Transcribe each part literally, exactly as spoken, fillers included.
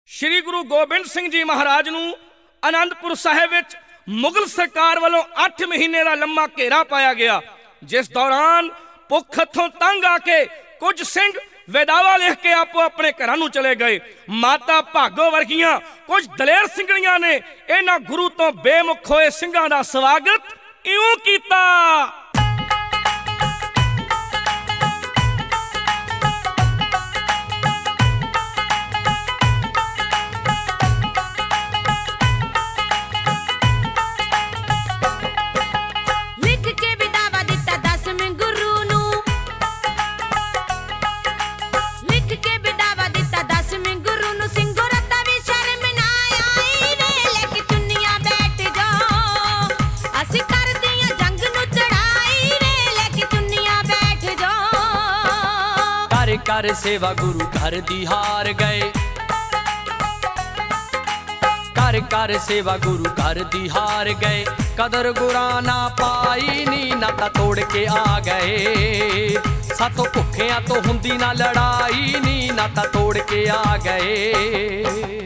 श्री गुरु गोबिंद सिंह जी महाराज नूं आनंदपुर साहिब विच मुगल सरकार वालों अठ महीने का लंबा घेरा पाया गया, जिस दौरान भुख हथों तंग आके कुछ सिंह वेदावा लिख के आपो अपने घरां नूं चले गए। माता भागो वर्गियां कुछ दलेर सिंगड़ियां ने इन्हां गुरु तो बेमुख होए सिंघां दा स्वागत इउं कीता। कर सेवा गुरु घर दी हार गए, कर कर सेवा गुरु घर दी हार गए। कदर गुरा ना पाई नी नाता तोड़ के आ गए, सातों भुखियां तो हुंदी ना लड़ाई नी नाता तोड़ के आ गए।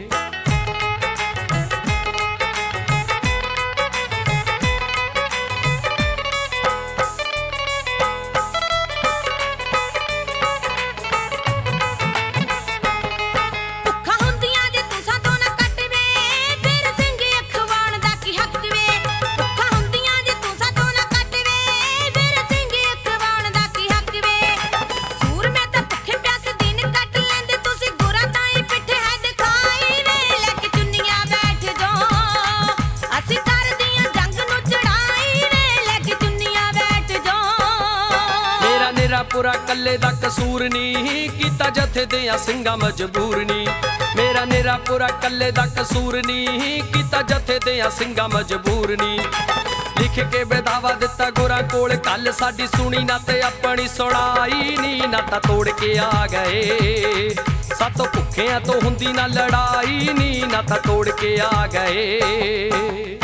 पूरा कल्ले दा कसूर नी कीता जथे दियां सिंघां मजबूर नी, मेरा नेरा पूरा कल्ले दा कसूर नी कीता जथे दियां सिंघां मजबूर नी। लिख के बेदावा दिता गुरा कोल कल साडी सुनी ना ते अपनी सुनाई नी नाता तोड़ के आ गए, सातों भुखियां तो हुंदी ना लड़ाई नी नाता तोड़ के आ गए।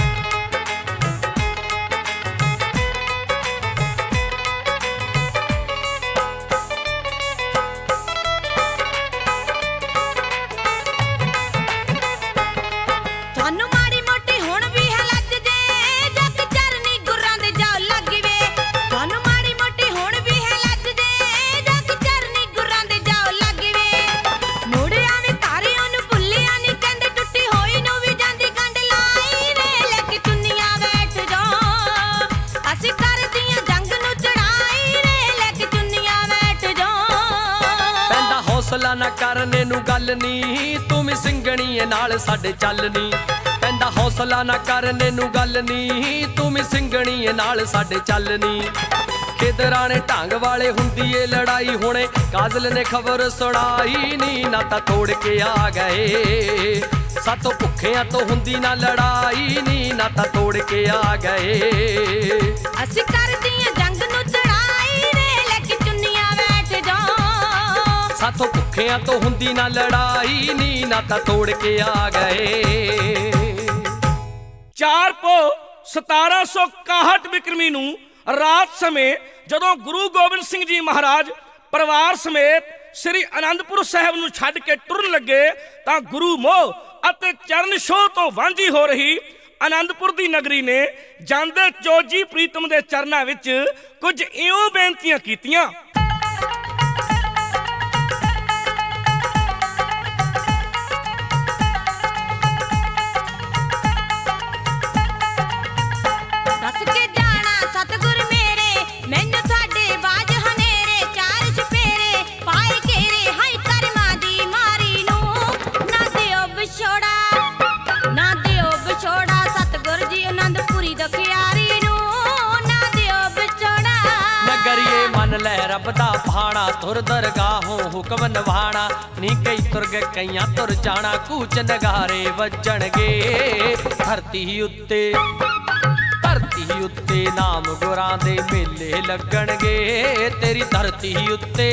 हौसला ना करने नू गल नी तुम सिंगणी नाल साडे चल नी, पैंदा हौसला ना करने नू गल नी तुम सिंगणी नाल साडे चल नी। खिदराने ढंग वाले हुंदी ए लड़ाई हुणे काजल ने खबर सुनाई नी नाता तोड़ के आ गए, सातों भुखियां तो हुंदी ना लड़ाई नी नाता तोड़ के आ गए। असीं करदियां जंग नू चढ़ाई रे लेके चुन्नियां बैठ जाओ, सातों भुखियां तो हुंदी ना लड़ाई नी नाता तोड़ के आ गए। चार पो सतारा सौ इकाहठ बिक्रमी नू रात समय जदों गुरु गोबिंद सिंह जी महाराज परिवार समेत श्री आनंदपुर साहिब नू छड्ड के टुरन लगे तां गुरु मोह अते चरण छोह तो वांझी हो रही आनंदपुर दी नगरी ने जांदे चौजी प्रीतम दे चरनां विच कुछ इउं बेनतियां कीतियां। रब दा भाणा तुर दरगाहों हुक्म नभाणा नी कई तुर गए कईयां तुर जाना कूच नगारे वजणगे। धरती उत्ते धरती उत्ते नाम गुरां दे मेले लगणगे, तेरी धरती उत्ते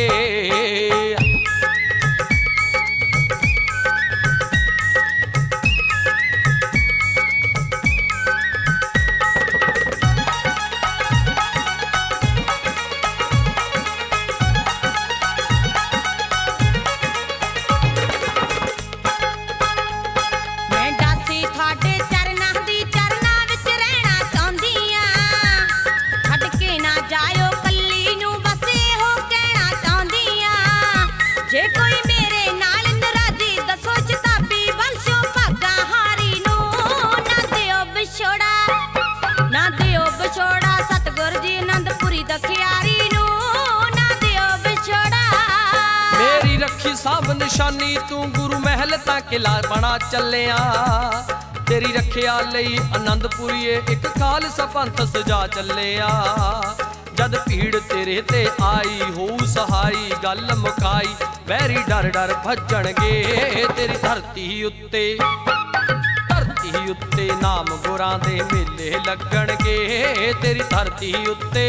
ਨਿਸ਼ਾਨੀ ਤੂੰ ਗੁਰੂ ਮਹਿਲ ਤਾਂ ਕਿਲਾ ਬਣਾ ਚੱਲਿਆ ਤੇਰੀ ਰੱਖਿਆ ਲਈ ਆਨੰਦਪੁਰੀਏ ਇੱਕ ਖਾਲਸਾ ਪੰਥ ਸਜਾ ਚੱਲਿਆ ਜਦ ਭੀੜ ਤੇਰੇ ਤੇ ਆਈ ਹੋਊ ਸਹਾਈ ਗੱਲ ਮੁਕਾਈ ਵੈਰੀ ਡਰ ਡਰ ਭੱਜਣਗੇ ਤੇਰੀ ਧਰਤੀ ਉੱਤੇ ਧਰਤੀ ਉੱਤੇ ਨਾਮ ਗੁਰਾਂ ਦੇ ਮੇਲੇ ਲੱਗਣਗੇ ਤੇਰੀ ਧਰਤੀ ਉੱਤੇ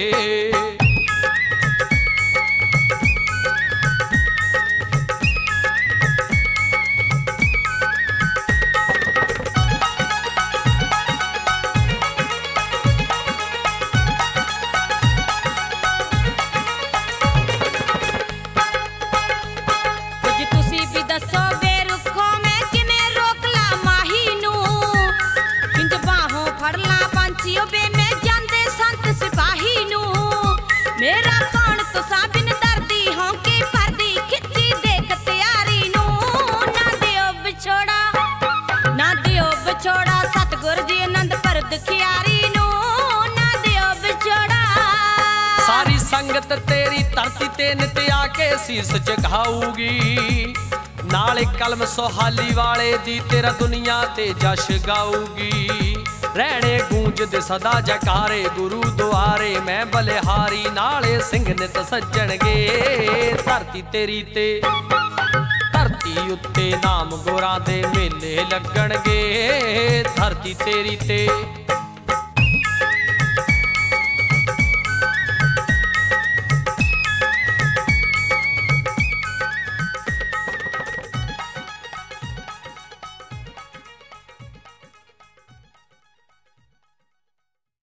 मेरा कौन तो साबिन दर्दी हों की पर्दी खिच्ची देख तैयारी नू ना दियो बिछोड़ा ना दियो बिछोड़ा सतगुर जी आनंद पर दुखियारी नू ना दियो बिछोड़ा सारी संगत तेरी धरती ते नित आके सीस झुकाऊगी नाले कलम सोहाली वाले दी तेरा दुनिया ते जश गाऊगी रहने गूंजदे सदा जकारे गुरु दुआरे मैं बलिहारी नाले सिंह नित सज्जणगे धरती तेरी ते धरती उत्ते नाम गुरां दे मेले लगणगे धरती तेरी ते